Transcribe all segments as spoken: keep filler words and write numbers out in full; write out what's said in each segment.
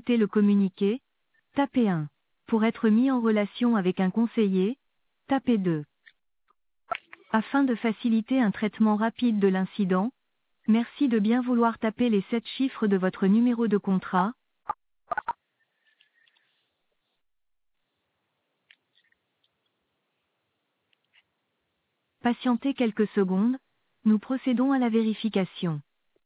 écouter le communiqué, tapez un. Pour être mis en relation avec un conseiller, tapez deux. Afin de faciliter un traitement rapide de l'incident, merci de bien vouloir taper les sept chiffres de votre numéro de contrat. Patientez quelques secondes, nous procédons à la vérification.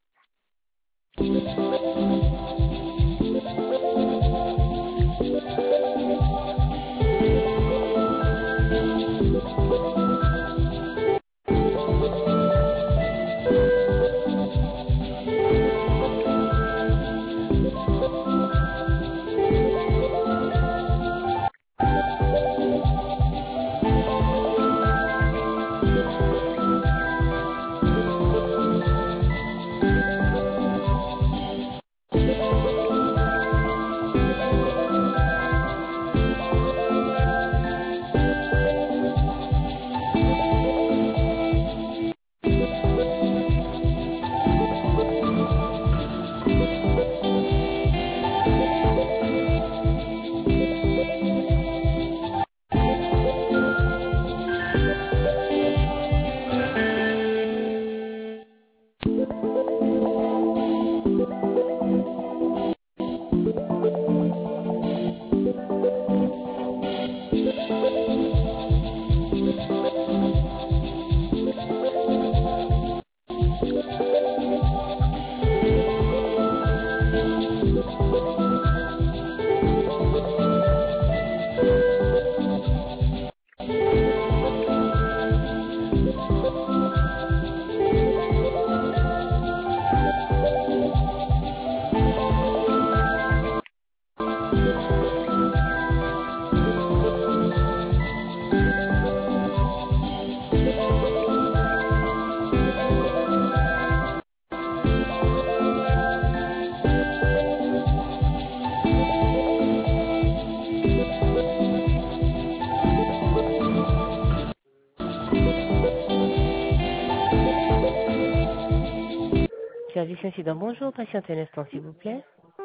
Service incident, bonjour, patientez un instant s'il vous plaît.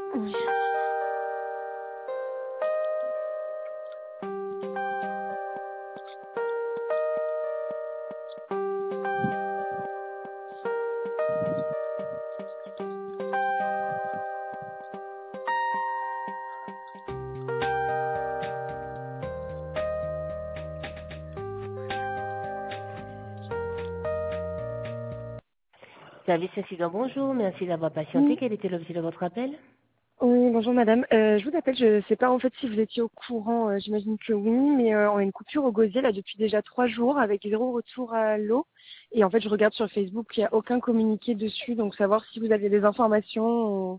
Service incident, bonjour, merci d'avoir patienté. Oui, Quel était l'objet de votre appel? oui, bonjour madame. Euh, je vous appelle, je ne sais pas en fait si vous étiez au courant, euh, j'imagine que oui, mais euh, on a une coupure au gosier là depuis déjà trois jours avec zéro retour à l'eau. Et en fait, je regarde sur Facebook, il n'y a aucun communiqué dessus, donc savoir si vous aviez des informations.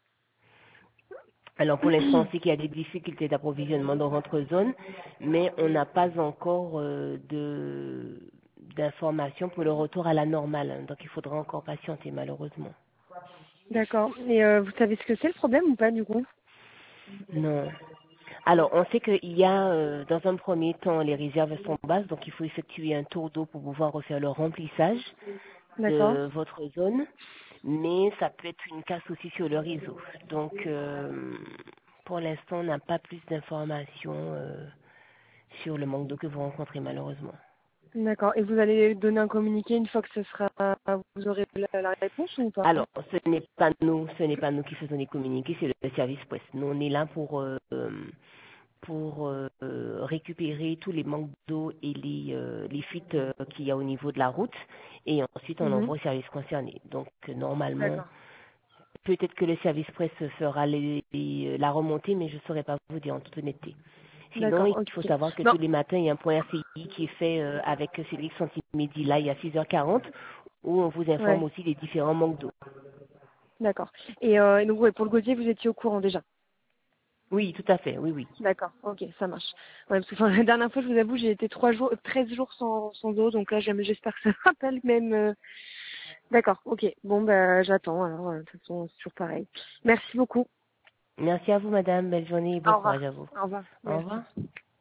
Alors pour l'instant, on sait qu'il y a des difficultés d'approvisionnement dans votre zone, mais on n'a pas encore euh, de d'informations pour le retour à la normale. Donc il faudra encore patienter malheureusement. D'accord. Et euh, vous savez ce que c'est le problème ou pas du coup? Non. Alors, on sait qu'il y a, euh, dans un premier temps, les réserves sont basses, donc il faut effectuer un tour d'eau pour pouvoir refaire le remplissage D'accord. de votre zone, mais ça peut être une casse aussi sur le réseau. Donc, euh, pour l'instant, on n'a pas plus d'informations euh, sur le manque d'eau que vous rencontrez malheureusement. D'accord. Et vous allez donner un communiqué une fois que ce sera, vous aurez la, la réponse ou pas? Alors, ce n'est pas nous, ce n'est pas nous qui faisons les communiqués, c'est le service presse. Nous, on est là pour euh, pour euh, récupérer tous les manques d'eau et les euh, les fuites euh, qu'il y a au niveau de la route, et ensuite on Mhm. envoie au service concerné. Donc euh, normalement, D'accord. peut-être que le service presse fera les- les- la remontée, mais je ne saurais pas vous dire en toute honnêteté. Sinon, D'accord. il faut Ok. savoir que Non. tous les matins, il y a un point R C I qui est fait euh, avec Félix Santimidi, là, il y a six heures quarante, où on vous informe Ouais. aussi des différents manques d'eau. D'accord. Et, euh, et donc ouais, pour le gosier, vous étiez au courant déjà. Oui, tout à fait, oui, oui. D'accord, ok, ça marche. Ouais, parce que enfin, la dernière fois, je vous avoue, j'ai été trois jours, treize jours sans, sans eau, donc là, j'aime- j'espère que ça rappelle même. euh, D'accord, ok. Bon, bah, j'attends. Alors, euh, de toute façon, c'est toujours pareil. Merci beaucoup. Merci à vous, madame. Belle journée et bon Au courage revoir. à vous. Au revoir. Au Merci. revoir.